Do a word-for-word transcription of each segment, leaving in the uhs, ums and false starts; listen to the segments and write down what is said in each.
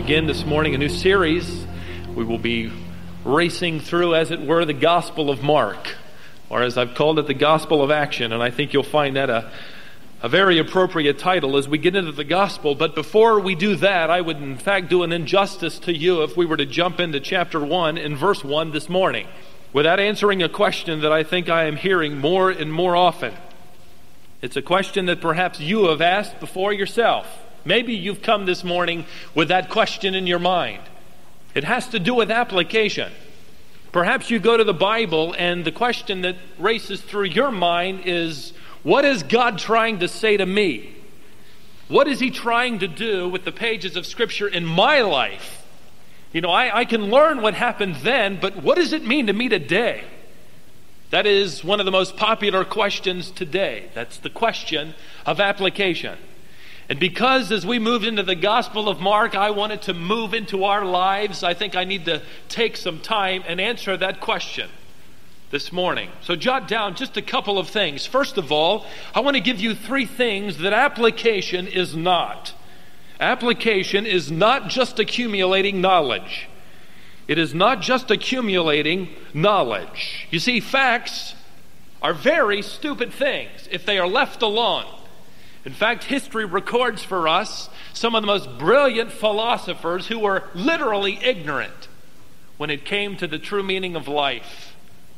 begin this morning a new series. We will be racing through, as it were, the Gospel of Mark, or as I've called it, the Gospel of Action, and I think you'll find that a, a very appropriate title as we get into the Gospel. But before we do that, I would in fact do an injustice to you if we were to jump into chapter one and verse one this morning without answering a question that I think I am hearing more and more often. It's a question that perhaps you have asked before yourself. Maybe you've come this morning with that question in your mind. It has to do with application. Perhaps you go to the Bible and the question that races through your mind is, what is God trying to say to me? What is He trying to do with the pages of Scripture in my life? You know, I, I can learn what happened then, but what does it mean to me today? That is one of the most popular questions today. That's the question of application. And because as we moved into the Gospel of Mark, I wanted to move into our lives, I think I need to take some time and answer that question this morning. So jot down just a couple of things. First of all, I want to give you three things that application is not. Application is not just accumulating knowledge. It is not just accumulating knowledge. You see, facts are very stupid things if they are left alone. In fact, history records for us some of the most brilliant philosophers who were literally ignorant when it came to the true meaning of life.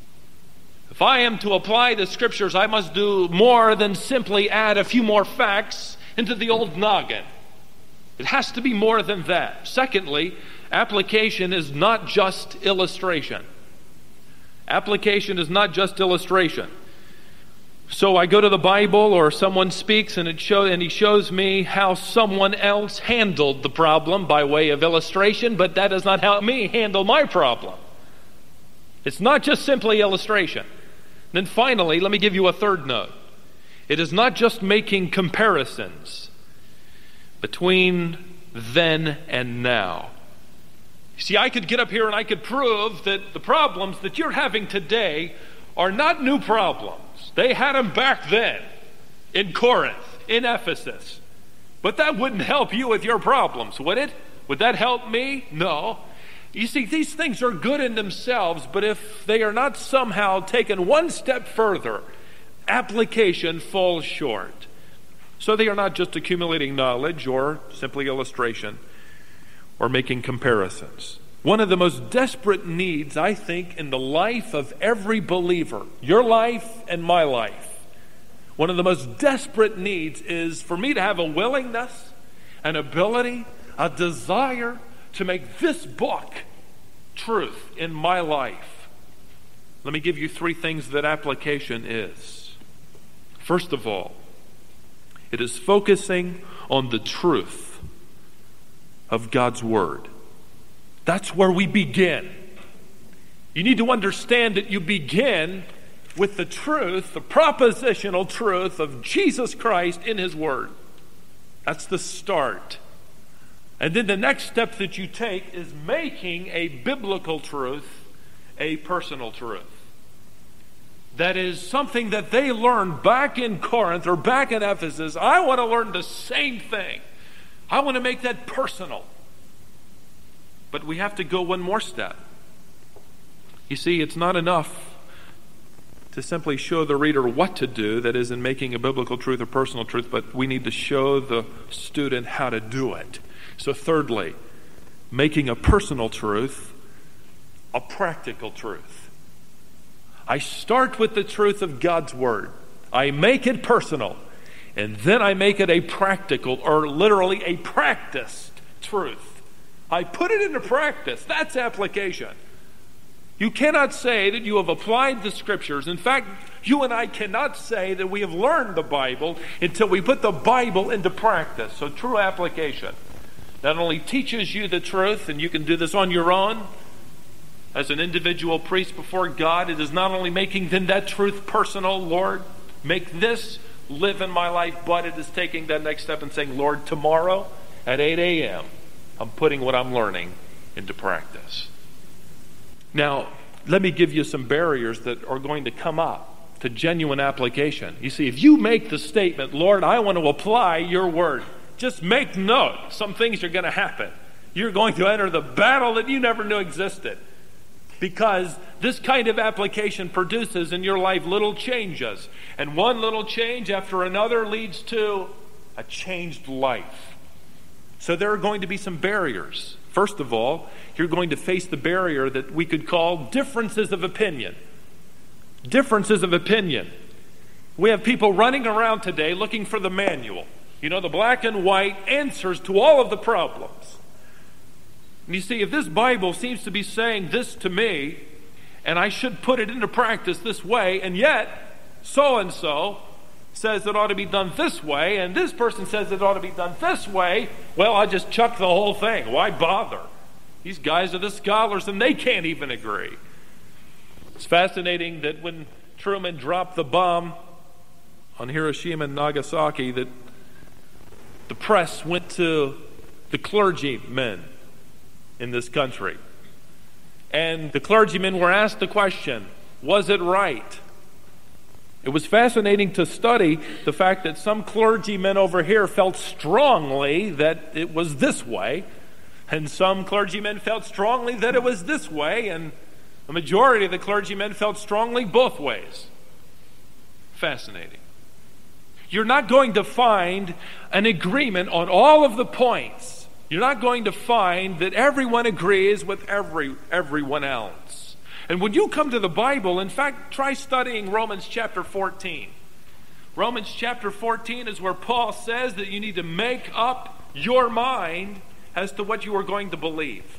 If I am to apply the Scriptures, I must do more than simply add a few more facts into the old noggin. It has to be more than that. Secondly, application is not just illustration. Application is not just illustration. So I go to the Bible or someone speaks and it show, and he shows me how someone else handled the problem by way of illustration, but that does not help me handle my problem. It's not just simply illustration. Then finally, let me give you a third note. It is not just making comparisons between then and now. You see, I could get up here and I could prove that the problems that you're having today are not new problems. They had them back then in Corinth, in Ephesus. But that wouldn't help you with your problems, would it? Would that help me? No. You see, these things are good in themselves, but if they are not somehow taken one step further, application falls short. So they are not just accumulating knowledge or simply illustration or making comparisons. One of the most desperate needs, I think, in the life of every believer, your life and my life, one of the most desperate needs is for me to have a willingness, an ability, a desire to make this book truth in my life. Let me give you three things that application is. First of all, it is focusing on the truth of God's Word. That's where we begin. You need to understand that you begin with the truth, the propositional truth of Jesus Christ in His Word. That's the start. And then the next step that you take is making a biblical truth a personal truth. That is something that they learned back in Corinth or back in Ephesus. I want to learn the same thing. I want to make that personal. But we have to go one more step. You see, it's not enough to simply show the reader what to do, that is in making a biblical truth a personal truth, but we need to show the student how to do it. So thirdly, making a personal truth a practical truth. I start with the truth of God's Word. I make it personal, and then I make it a practical, or literally a practiced truth. I put it into practice. That's application. You cannot say that you have applied the Scriptures. In fact, you and I cannot say that we have learned the Bible until we put the Bible into practice. So true application not only teaches you the truth, and you can do this on your own as an individual priest before God. It is not only making then that truth personal, Lord, make this live in my life, but it is taking that next step and saying, Lord, tomorrow at eight a.m., I'm putting what I'm learning into practice. Now, let me give you some barriers that are going to come up to genuine application. You see, if you make the statement, Lord, I want to apply your word, just make note, some things are going to happen. You're going to enter the battle that you never knew existed. Because this kind of application produces in your life little changes. And one little change after another leads to a changed life. So there are going to be some barriers. First of all, you're going to face the barrier that we could call differences of opinion. Differences of opinion. We have people running around today looking for the manual. You know, the black and white answers to all of the problems. And you see, if this Bible seems to be saying this to me, and I should put it into practice this way, and yet so-and-so says it ought to be done this way, and this person says it ought to be done this way, well, I just chuck the whole thing. Why bother? These guys are the scholars, and they can't even agree. It's fascinating that when Truman dropped the bomb on Hiroshima and Nagasaki, that the press went to the clergymen in this country. And the clergymen were asked the question, was it right? It was fascinating to study the fact that some clergymen over here felt strongly that it was this way, and some clergymen felt strongly that it was this way, and the majority of the clergymen felt strongly both ways. Fascinating. You're not going to find an agreement on all of the points. You're not going to find that everyone agrees with every everyone else. And when you come to the Bible, in fact, try studying Romans chapter fourteen. Romans chapter fourteen is where Paul says that you need to make up your mind as to what you are going to believe.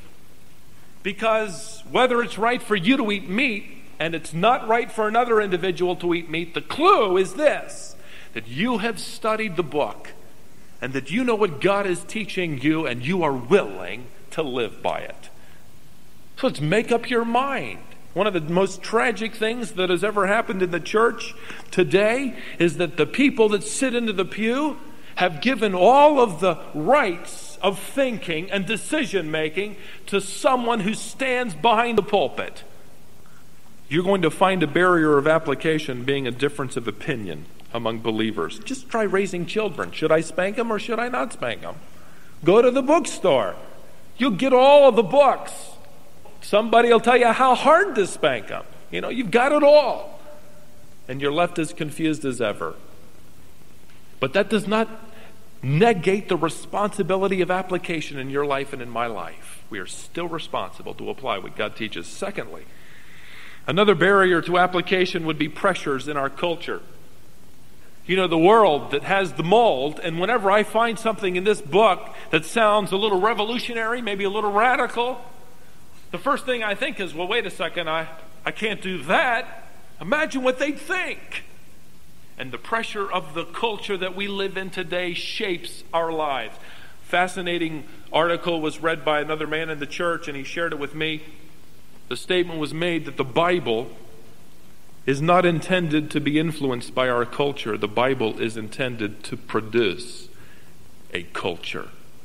Because whether it's right for you to eat meat and it's not right for another individual to eat meat, the clue is this, that you have studied the book and that you know what God is teaching you and you are willing to live by it. So let's make up your mind. One of the most tragic things that has ever happened in the church today is that the people that sit into the pew have given all of the rights of thinking and decision making to someone who stands behind the pulpit. You're going to find a barrier of application being a difference of opinion among believers. Just try raising children. Should I spank them or should I not spank them? Go to the bookstore. You'll get all of the books. Somebody will tell you how hard to spank them. You know, you've got it all. And you're left as confused as ever. But that does not negate the responsibility of application in your life and in my life. We are still responsible to apply what God teaches. Secondly, another barrier to application would be pressures in our culture. You know, the world that has the mold, and whenever I find something in this book that sounds a little revolutionary, maybe a little radical, the first thing I think is, well, wait a second, I, I can't do that. Imagine what they'd think. And the pressure of the culture that we live in today shapes our lives. Fascinating article was read by another man in the church, and he shared it with me. The statement was made that the Bible is not intended to be influenced by our culture. The Bible is intended to produce a culture.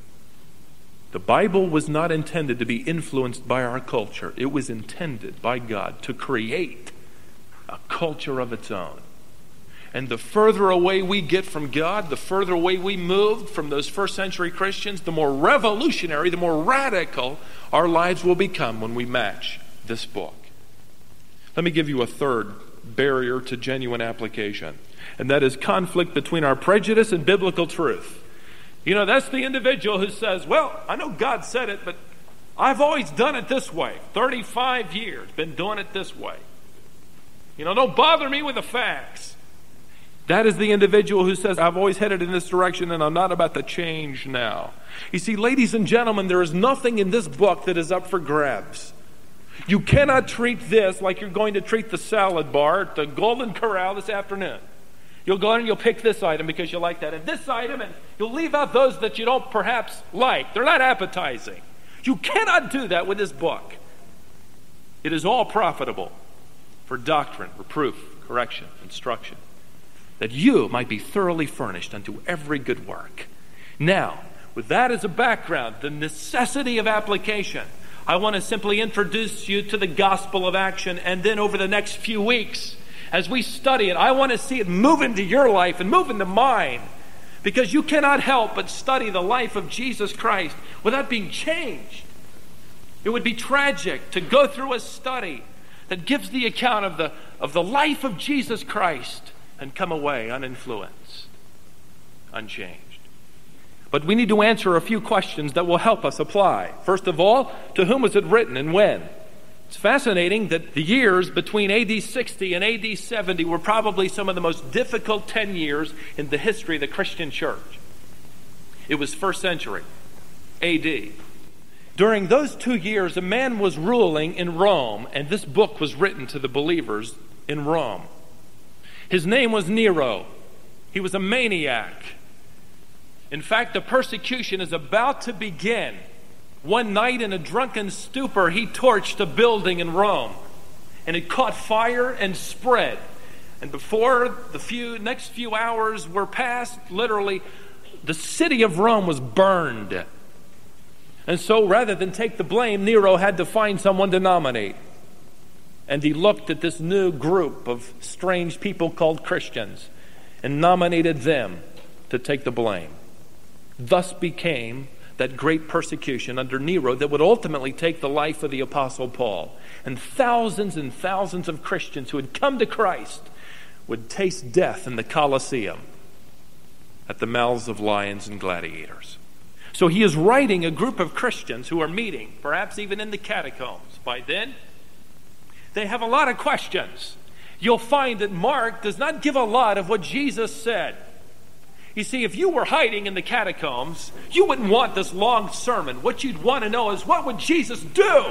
The Bible was not intended to be influenced by our culture. It was intended by God to create a culture of its own. And the further away we get from God, the further away we move from those first century Christians, the more revolutionary, the more radical our lives will become when we match this book. Let me give you a third barrier to genuine application, and that is conflict between our prejudice and biblical truth. You know, that's the individual who says, well, I know God said it, but I've always done it this way. thirty-five years, been doing it this way. You know, don't bother me with the facts. That is the individual who says, I've always headed in this direction and I'm not about to change now. You see, ladies and gentlemen, there is nothing in this book that is up for grabs. You cannot treat this like you're going to treat the salad bar at the Golden Corral this afternoon. You'll go in and you'll pick this item because you like that, and this item, and you'll leave out those that you don't perhaps like. They're not appetizing. You cannot do that with this book. It is all profitable for doctrine, reproof, correction, instruction, that you might be thoroughly furnished unto every good work. Now, with that as a background, the necessity of application, I want to simply introduce you to the gospel of action, and then over the next few weeks, as we study it, I want to see it move into your life and move into mine. Because you cannot help but study the life of Jesus Christ without being changed. It would be tragic to go through a study that gives the account of the, of the life of Jesus Christ and come away uninfluenced, unchanged. But we need to answer a few questions that will help us apply. First of all, to whom was it written and when? It's fascinating that the years between A D sixty and A D seventy were probably some of the most difficult ten years in the history of the Christian church. It was first century, A D. During those two years, a man was ruling in Rome, and this book was written to the believers in Rome. His name was Nero. He was a maniac. In fact, the persecution is about to begin. One night in a drunken stupor, he torched a building in Rome, and it caught fire and spread. And before the few next few hours were passed, literally, the city of Rome was burned. And so rather than take the blame, Nero had to find someone to nominate. And he looked at this new group of strange people called Christians and nominated them to take the blame. Thus became that great persecution under Nero that would ultimately take the life of the Apostle Paul. And thousands and thousands of Christians who had come to Christ would taste death in the Colosseum at the mouths of lions and gladiators. So he is writing a group of Christians who are meeting, perhaps even in the catacombs. By then, they have a lot of questions. You'll find that Mark does not give a lot of what Jesus said. You see, if you were hiding in the catacombs, you wouldn't want this long sermon. What you'd want to know is, what would Jesus do?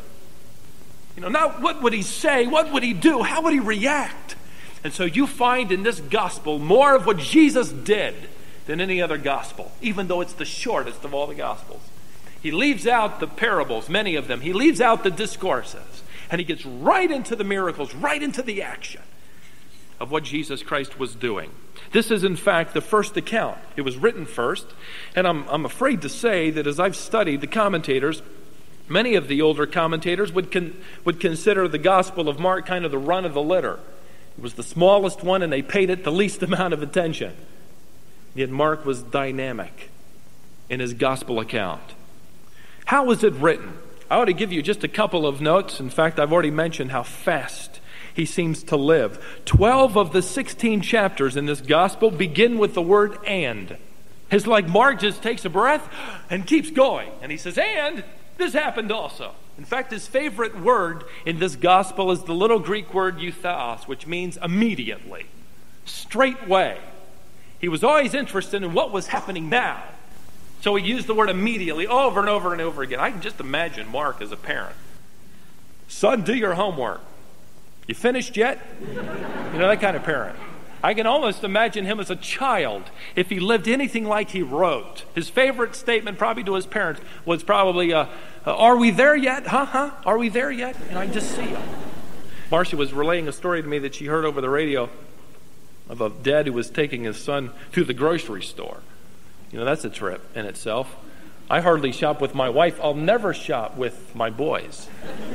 You know, not what would he say, what would he do, how would he react? And so you find in this gospel more of what Jesus did than any other gospel, even though it's the shortest of all the gospels. He leaves out the parables, many of them. He leaves out the discourses. And he gets right into the miracles, right into the action of what Jesus Christ was doing. This is, in fact, the first account. It was written first. And I'm, I'm afraid to say that as I've studied the commentators, many of the older commentators would, con, would consider the Gospel of Mark kind of the run of the litter. It was the smallest one, and they paid it the least amount of attention. Yet Mark was dynamic in his gospel account. How was it written? I ought to give you just a couple of notes. In fact, I've already mentioned how fast he seems to live. Twelve of the sixteen chapters in this gospel begin with the word "and." It's like Mark just takes a breath and keeps going. And he says, and this happened also. In fact, his favorite word in this gospel is the little Greek word eutheos, which means immediately, straightway. He was always interested in what was happening now. So he used the word immediately over and over and over again. I can just imagine Mark as a parent. Son, do your homework. You finished yet? You know, that kind of parent. I can almost imagine him as a child if he lived anything like he wrote. His favorite statement probably to his parents was probably, uh, are we there yet? Huh, huh? Are we there yet? And I just see him. Marcia was relaying a story to me that she heard over the radio of a dad who was taking his son to the grocery store. You know, that's a trip in itself. I hardly shop with my wife. I'll never shop with my boys.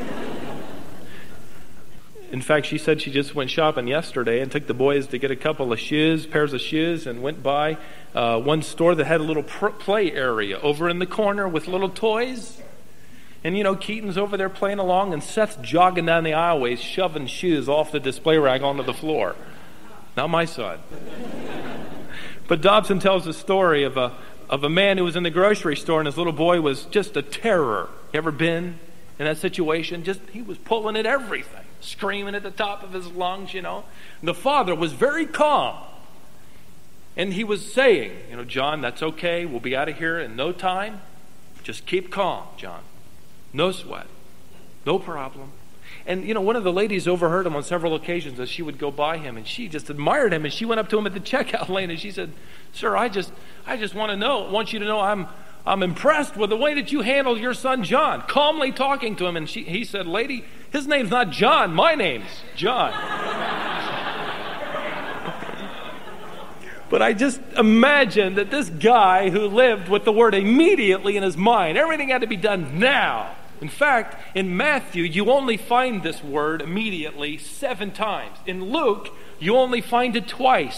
In fact, she said she just went shopping yesterday and took the boys to get a couple of shoes, pairs of shoes, and went by uh, one store that had a little pr- play area over in the corner with little toys. And, you know, Keaton's over there playing along, and Seth's jogging down the aisleways, shoving shoes off the display rack onto the floor. Not my son. But Dobson tells a story of a of a man who was in the grocery store, and his little boy was just a terror. You ever been in that situation? Just he was pulling at everything, screaming at the top of his lungs, you know. And the father was very calm. And he was saying, you know, John, that's okay. We'll be out of here in no time. Just keep calm, John. No sweat. No problem. And, you know, one of the ladies overheard him on several occasions as she would go by him, and she just admired him, and she went up to him at the checkout lane, and she said, sir, I just I just want to know, want you to know I'm I'm impressed with the way that you handled your son John, calmly talking to him. And she, he said, lady, his name's not John, my name's John. But I just imagine that this guy who lived with the word immediately in his mind, everything had to be done now. In fact, in Matthew, you only find this word immediately seven times. In Luke, you only find it twice.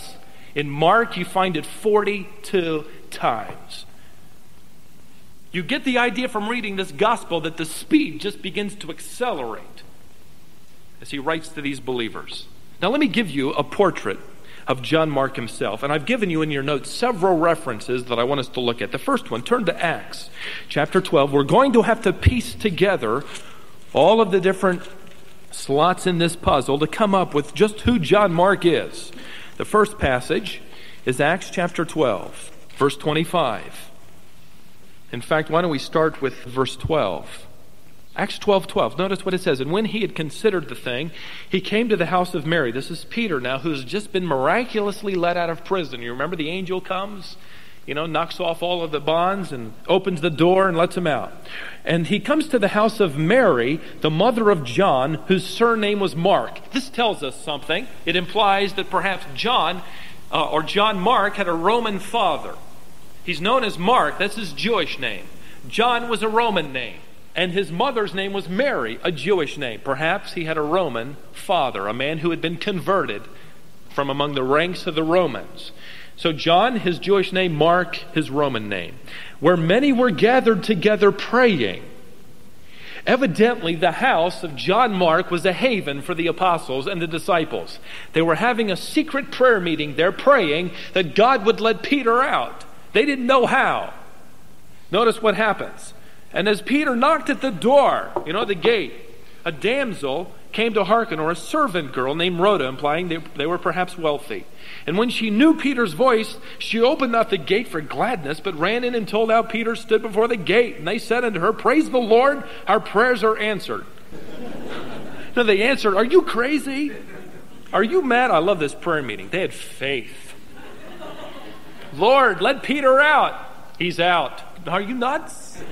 In Mark, you find it forty-two times. You get the idea from reading this gospel that the speed just begins to accelerate as he writes to these believers. Now let me give you a portrait of John Mark himself. And I've given you in your notes several references that I want us to look at. The first one, turn to Acts chapter twelve. We're going to have to piece together all of the different slots in this puzzle to come up with just who John Mark is. The first passage is Acts chapter twelve, verse twenty-five. In fact, why don't we start with verse twelve? Acts twelve twelve. Notice what it says. And when he had considered the thing, he came to the house of Mary. This is Peter now, who's just been miraculously let out of prison. You remember the angel comes, you know, knocks off all of the bonds and opens the door and lets him out. And he comes to the house of Mary, the mother of John, whose surname was Mark. This tells us something. It implies that perhaps John, uh, or John Mark, had a Roman father. He's known as Mark. That's his Jewish name. John was a Roman name. And his mother's name was Mary, a Jewish name. Perhaps he had a Roman father, a man who had been converted from among the ranks of the Romans. So John, his Jewish name, Mark, his Roman name. Where many were gathered together praying. Evidently, the house of John Mark was a haven for the apostles and the disciples. They were having a secret prayer meeting there, praying that God would let Peter out. They didn't know how. Notice what happens. And as Peter knocked at the door, you know, the gate, a damsel came to hearken, or a servant girl named Rhoda, implying they, they were perhaps wealthy. And when she knew Peter's voice, she opened not the gate for gladness, but ran in and told how Peter stood before the gate. And they said unto her, Praise the Lord, our prayers are answered. No, they answered, Are you crazy? Are you mad? I love this prayer meeting. They had faith. Lord, let Peter out. He's out. Are you nuts?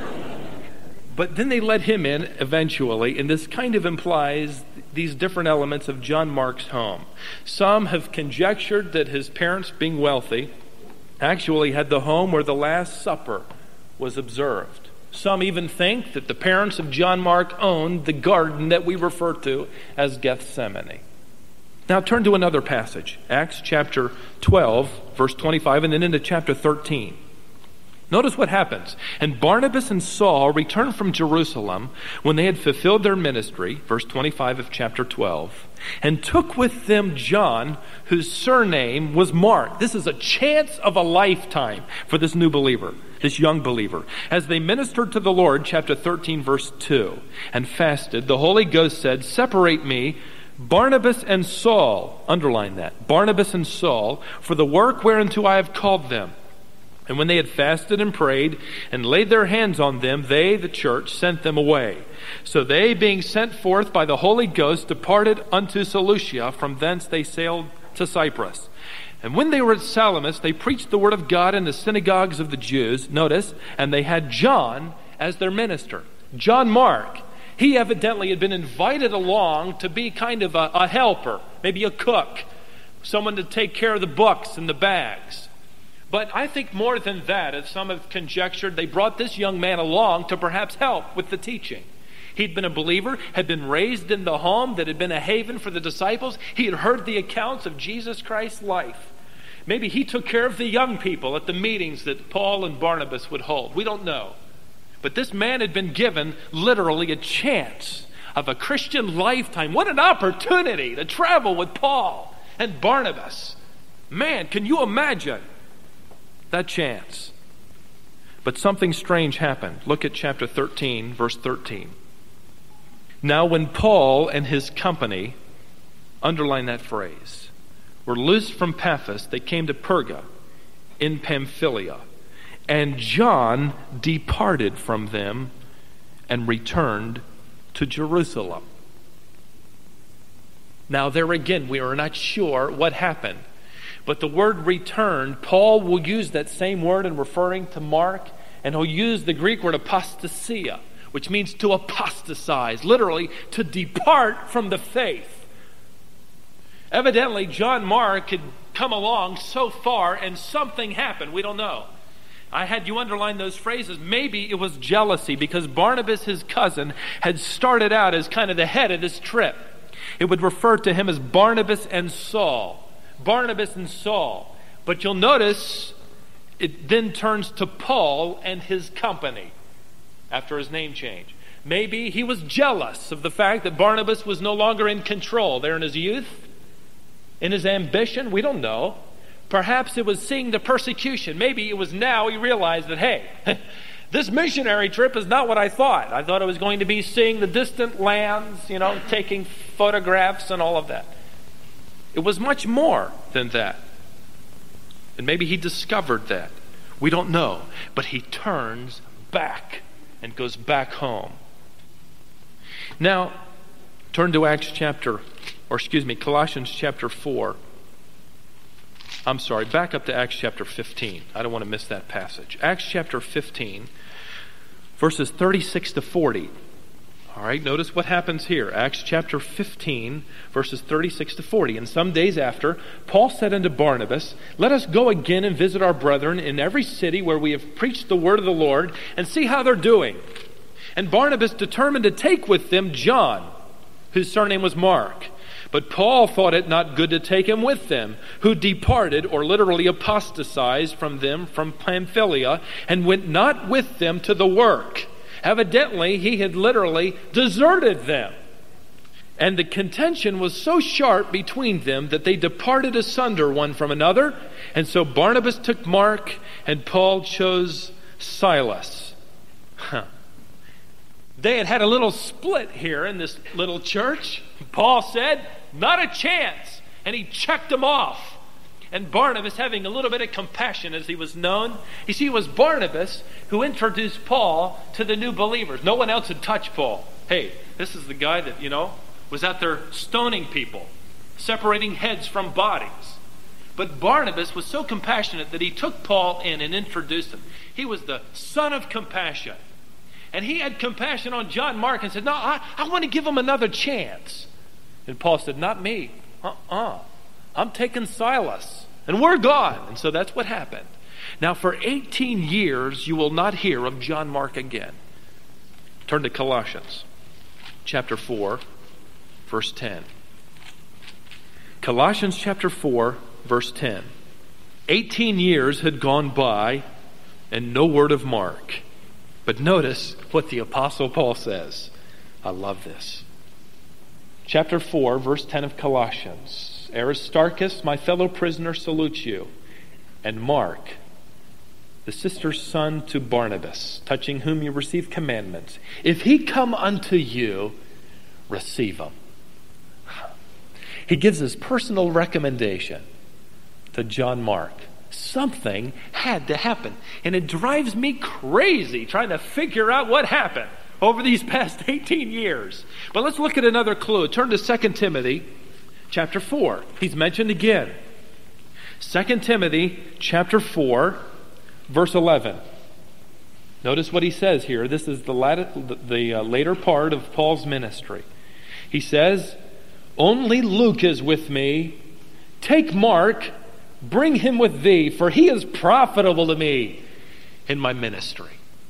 But then they let him in eventually, and this kind of implies these different elements of John Mark's home. Some have conjectured that his parents, being wealthy, actually had the home where the Last Supper was observed. Some even think that the parents of John Mark owned the garden that we refer to as Gethsemane. Now turn to another passage, Acts chapter twelve, verse twenty-five, and then into chapter thirteen. Notice what happens. And Barnabas and Saul returned from Jerusalem when they had fulfilled their ministry, verse twenty-five of chapter twelve, and took with them John, whose surname was Mark. This is a chance of a lifetime for this new believer, this young believer. As they ministered to the Lord, chapter thirteen, verse two, and fasted, the Holy Ghost said, Separate me, Barnabas and Saul, underline that, Barnabas and Saul, for the work whereunto I have called them. And when they had fasted and prayed and laid their hands on them, they, the church, sent them away. So they, being sent forth by the Holy Ghost, departed unto Seleucia. From thence they sailed to Cyprus. And when they were at Salamis, they preached the word of God in the synagogues of the Jews. Notice, and they had John as their minister. John Mark. He evidently had been invited along to be kind of a, a helper, maybe a cook, someone to take care of the books and the bags. But I think more than that, as some have conjectured, they brought this young man along to perhaps help with the teaching. He'd been a believer, had been raised in the home that had been a haven for the disciples. He had heard the accounts of Jesus Christ's life. Maybe he took care of the young people at the meetings that Paul and Barnabas would hold. We don't know. But this man had been given literally a chance of a Christian lifetime. What an opportunity to travel with Paul and Barnabas. Man, can you imagine that chance? But something strange happened. Look at chapter thirteen, verse thirteen. Now when Paul and his company, underline that phrase, were loosed from Paphos, they came to Perga in Pamphylia. And John departed from them and returned to Jerusalem. Now there again, we are not sure what happened. But the word returned, Paul will use that same word in referring to Mark, and he'll use the Greek word apostasia, which means to apostatize, literally to depart from the faith. Evidently, John Mark had come along so far and something happened. We don't know. I had you underline those phrases. Maybe it was jealousy because Barnabas, his cousin, had started out as kind of the head of this trip. It would refer to him as Barnabas and Saul. Barnabas and Saul. But you'll notice it then turns to Paul and his company after his name change. Maybe he was jealous of the fact that Barnabas was no longer in control there in his youth, in his ambition. We don't know. Perhaps it was seeing the persecution. Maybe it was now he realized that, hey, this missionary trip is not what I thought. I thought it was going to be seeing the distant lands, you know, taking photographs and all of that. It was much more than that. And maybe he discovered that. We don't know. But he turns back and goes back home. Now, turn to Acts chapter, or excuse me, Colossians chapter four. I'm sorry, back up to Acts chapter fifteen. I don't want to miss that passage. Acts chapter fifteen, verses thirty-six to forty. All right, notice what happens here. Acts chapter fifteen, verses thirty-six to forty. And some days after, Paul said unto Barnabas, Let us go again and visit our brethren in every city where we have preached the word of the Lord, and see how they're doing. And Barnabas determined to take with them John, whose surname was Mark. But Paul thought it not good to take him with them, who departed, or literally apostatized from them from Pamphylia, and went not with them to the work. Evidently, he had literally deserted them. And the contention was so sharp between them that they departed asunder one from another. And so Barnabas took Mark, and Paul chose Silas. Huh. They had had a little split here in this little church. Paul said, not a chance. And he checked them off. And Barnabas, having a little bit of compassion as he was known. You see, it was Barnabas who introduced Paul to the new believers. No one else had touched Paul. Hey, this is the guy that, you know, was out there stoning people, separating heads from bodies. But Barnabas was so compassionate that he took Paul in and introduced him. He was the son of compassion. And he had compassion on John Mark and said, no, I, I want to give him another chance. And Paul said, not me. Uh-uh. I'm taking Silas. And we're gone. And so that's what happened. Now for eighteen years, you will not hear of John Mark again. Turn to Colossians chapter four, verse ten. Colossians chapter four, verse ten. eighteen years had gone by and no word of Mark. But notice what the Apostle Paul says. I love this. Chapter four, verse ten of Colossians. Aristarchus, my fellow prisoner, salutes you. And Mark, the sister's son to Barnabas, touching whom you receive commandments. If he come unto you, receive him. He gives his personal recommendation to John Mark. Something had to happen. And it drives me crazy trying to figure out what happened over these past eighteen years. But let's look at another clue. Turn to Second Timothy chapter four. He's mentioned again. Second Timothy chapter four, verse eleven. Notice what he says here. This is the latter, the uh, later part of Paul's ministry. He says, only Luke is with me. Take Mark, bring him with thee, for he is profitable to me in my ministry.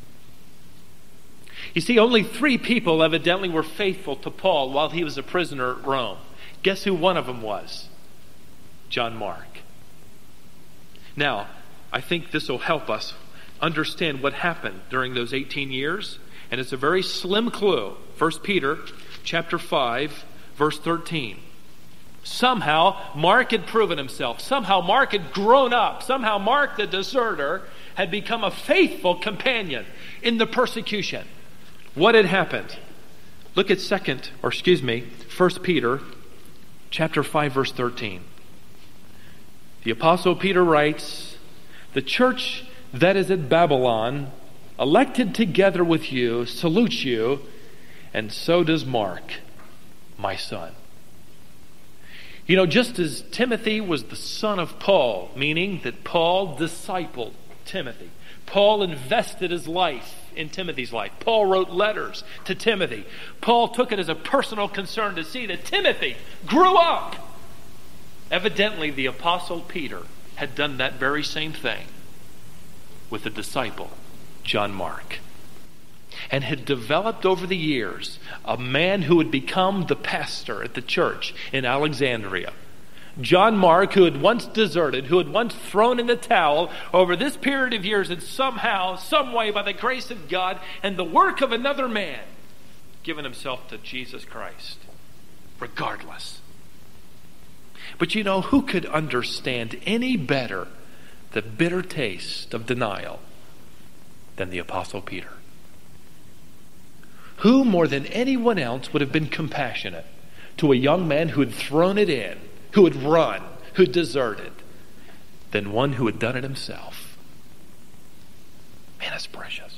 You see, only three people evidently were faithful to Paul while he was a prisoner at Rome. Guess who one of them was? John Mark. Now, I think this will help us understand what happened during those eighteen years. And it's a very slim clue. First Peter chapter five, verse thirteen. Somehow, Mark had proven himself. Somehow, Mark had grown up. Somehow, Mark, the deserter, had become a faithful companion in the persecution. What had happened? Look at second, or excuse me, First Peter chapter five, verse thirteen. The Apostle Peter writes, the church that is at Babylon, elected together with you, salutes you, and so does Mark, my son. You know, just as Timothy was the son of Paul, meaning that Paul discipled Timothy. Paul invested his life in Timothy's life. Paul wrote letters to Timothy. Paul took it as a personal concern to see that Timothy grew up. Evidently, the Apostle Peter had done that very same thing with the disciple, John Mark, and had developed over the years a man who would become the pastor at the church in Alexandria. John Mark, who had once deserted, who had once thrown in the towel, over this period of years had somehow, some way, by the grace of God and the work of another man, given himself to Jesus Christ, regardless. But you know, who could understand any better the bitter taste of denial than the Apostle Peter? Who more than anyone else would have been compassionate to a young man who had thrown it in, who had run, who had deserted, than one who had done it himself? Man, that's precious.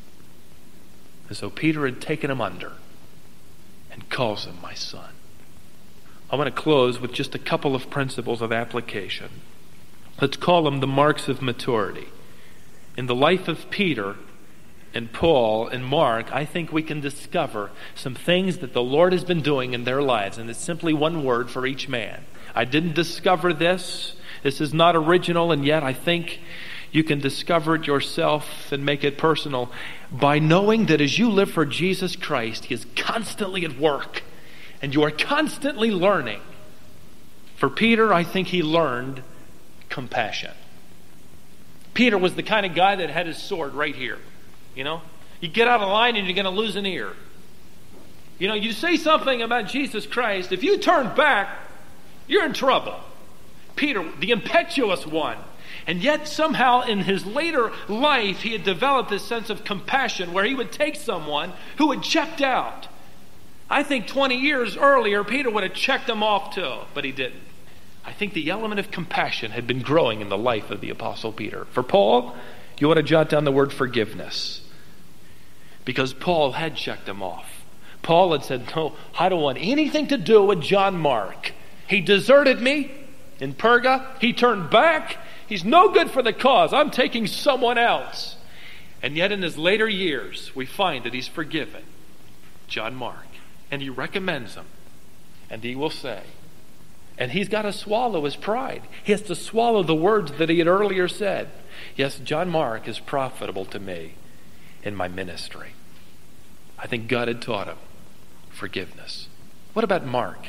And so Peter had taken him under and calls him my son. I want to close with just a couple of principles of application. Let's call them the marks of maturity. In the life of Peter and Paul and Mark, I think we can discover some things that the Lord has been doing in their lives, and it's simply one word for each man. I didn't discover this. This is not original, and yet I think you can discover it yourself and make it personal by knowing that as you live for Jesus Christ, He is constantly at work, and you are constantly learning. For Peter, I think he learned compassion. Peter was the kind of guy that had his sword right here. You know, you get out of line and you're going to lose an ear. You know, you say something about Jesus Christ, if you turn back, you're in trouble. Peter, the impetuous one. And yet somehow in his later life, he had developed this sense of compassion where he would take someone who had checked out. I think twenty years earlier, Peter would have checked him off too, but he didn't. I think the element of compassion had been growing in the life of the Apostle Peter. For Paul, you want to jot down the word forgiveness. Because Paul had checked him off. Paul had said, no, I don't want anything to do with John Mark. He deserted me in Perga. He turned back. He's no good for the cause. I'm taking someone else. And yet in his later years, we find that he's forgiven John Mark. And he recommends him. And he will say, and he's got to swallow his pride. He has to swallow the words that he had earlier said. Yes, John Mark is profitable to me in my ministry. I think God had taught him forgiveness. What about Mark?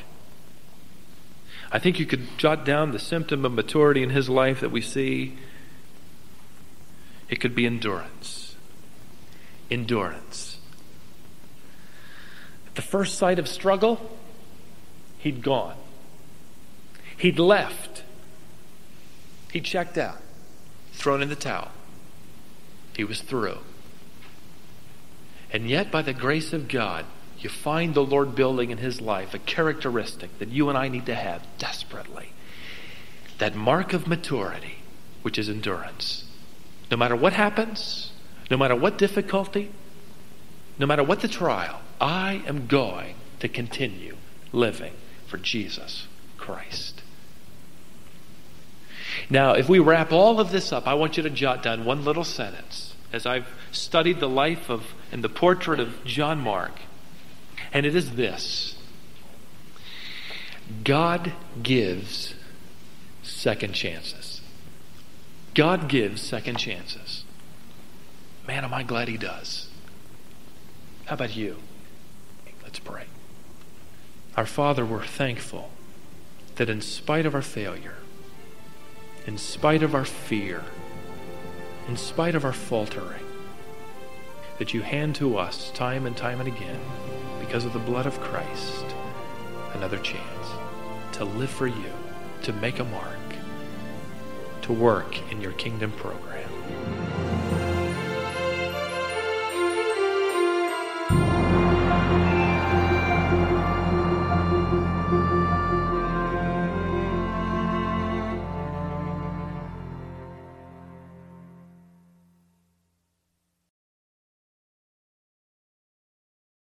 I think you could jot down the symptom of maturity in his life that we see. It could be endurance. Endurance. At the first sight of struggle, he'd gone. He'd left. He checked out. Thrown in the towel. He was through. And yet, by the grace of God, you find the Lord building in his life a characteristic that you and I need to have desperately. That mark of maturity, which is endurance. No matter what happens, no matter what difficulty, no matter what the trial, I am going to continue living for Jesus Christ. Now, if we wrap all of this up, I want you to jot down one little sentence as I've studied the life of and the portrait of John Mark. And it is this: God gives second chances. God gives second chances. Man, am I glad He does. How about you? Let's pray. Our Father, we're thankful that in spite of our failure, in spite of our fear, in spite of our faltering, that you hand to us time and time and again, because of the blood of Christ, another chance to live for you, to make a mark, to work in your kingdom program.